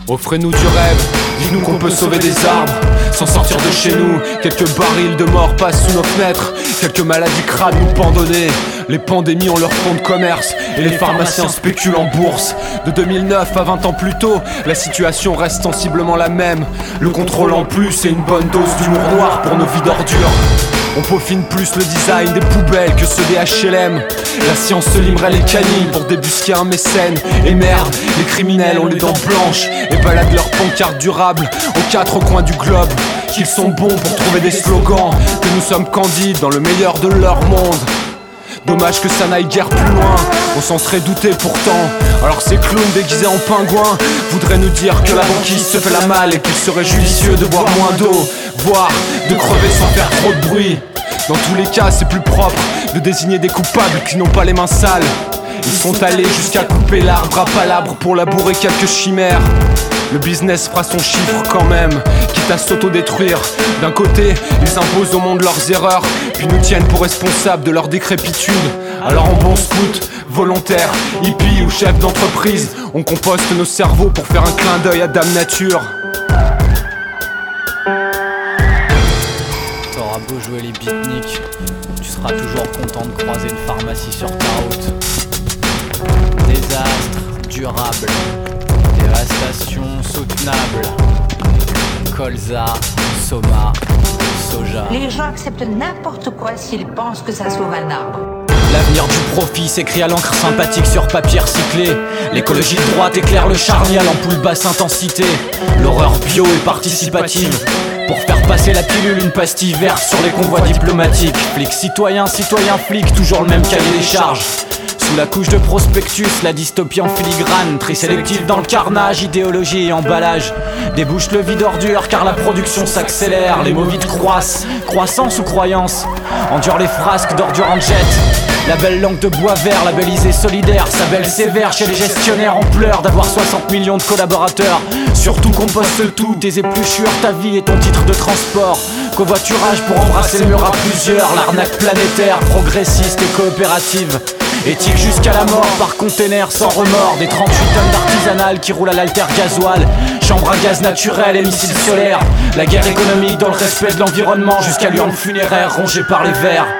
Offrez-nous du rêve, dites-nous qu'on peut sauver des arbres sans sortir de chez nous. Quelques barils de mort passent sous nos fenêtres, quelques maladies crades nous pendonnées. Les pandémies ont leur fonds de commerce et les pharmaciens spéculent en bourse. De 2009 à 20 ans plus tôt, la situation reste sensiblement la même. Le contrôle en plus et une bonne dose d'humour noir pour nos vies d'ordures. On peaufine plus le design des poubelles que ceux des HLM. La science se limerait les canines pour débusquer un mécène. Et merde, les criminels ont les dents blanches et baladent leurs pancartes durables aux quatre coins du globe. Qu'ils sont bons pour trouver des slogans, que nous sommes candides dans le meilleur de leur monde. Dommage que ça n'aille guère plus loin, on s'en serait douté pourtant. Alors ces clowns déguisés en pingouins voudraient nous dire que la banquise se fait la malle et qu'il serait judicieux de boire moins d'eau, voire de crever sans faire trop de bruit. Dans tous les cas c'est plus propre de désigner des coupables qui n'ont pas les mains sales. Ils sont allés jusqu'à couper l'arbre à palabres pour labourer quelques chimères. Le business fera son chiffre quand même, quitte à s'autodétruire. D'un côté, ils imposent au monde leurs erreurs, puis nous tiennent pour responsables de leur décrépitude. Alors en bon scout, volontaire, hippie ou chef d'entreprise, on composte nos cerveaux pour faire un clin d'œil à Dame Nature. T'auras beau jouer les beatniks, tu seras toujours content de croiser une pharmacie sur ta route. Désastre durable, dévastation soutenable, colza, soma, soja. Les gens acceptent n'importe quoi s'ils pensent que ça sauve un arbre. L'avenir du profit s'écrit à l'encre sympathique sur papier recyclé. L'écologie de droite éclaire le charnier à l'ampoule basse intensité. L'horreur bio et participative pour faire passer la pilule, une pastille verte sur les convois diplomatiques. Flic citoyen, citoyen flic, toujours le même cahier des charges. Sous la couche de prospectus, la dystopie en filigrane, tri sélectif dans le carnage, idéologie et emballage. Débouche le vide ordure car la production s'accélère, les mots vides croissent, croissance ou croyance. Endure les frasques d'ordures en jet. La belle langue de bois vert, labellisée solidaire, sa belle sévère chez les gestionnaires en pleurs d'avoir 60 millions de collaborateurs. Surtout composte tout, tes épluchures, ta vie et ton titre de transport. Covoiturage pour embrasser le mur à plusieurs, l'arnaque planétaire, progressiste et coopérative. Éthique jusqu'à la mort par container sans remords. Des 38 tonnes d'artisanal qui roulent à l'alter gasoil. Chambre à gaz naturel et missiles solaires. La guerre économique dans le respect de l'environnement jusqu'à l'urne funéraire rongée par les vers.